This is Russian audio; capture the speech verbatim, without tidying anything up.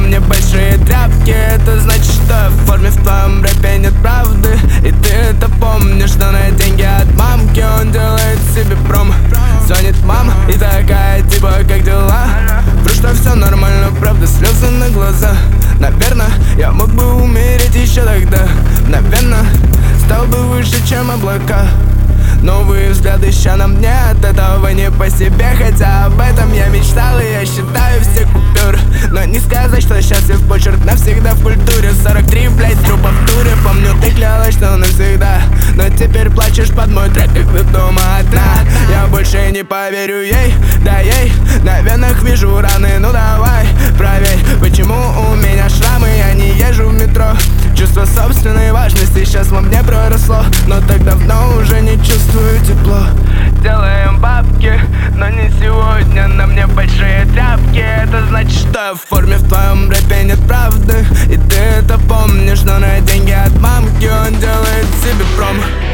мне большие тряпки. Это значит, что в форме в твоем рэпе нет правды. И ты это помнишь, что на деньги от мамки он делает себе промо. Звонит мама и такая типа: как дела? Вру, что все нормально, правда, слезы на глаза. Наверное, я мог бы умереть еще тогда. Наверное, стал бы выше, чем облака. Новые взгляды ща на мне, от этого не по себе. Хотя об этом я мечтал, и я считаю все купюры. Но не сказать, что счастлив почерк навсегда в культуре. Сорок три, блять, трупа в туре. Помню, ты клялась, что навсегда, но теперь плачешь под мой трек, как ты дома одна. Я больше не поверю ей, да ей на венах вижу раны. Ну давай, проверь, почему у меня шрамы. Я не езжу в метро. Чувство собственной важности сейчас во мне проросло, но так давно уже не чувствую тепло. Делаем бабки, но не сегодня. На мне большие тряпки. Это значит, что в форме в твоем рэпе нет правды. И ты это помнишь, но на деньги от мамки он делает себе промо.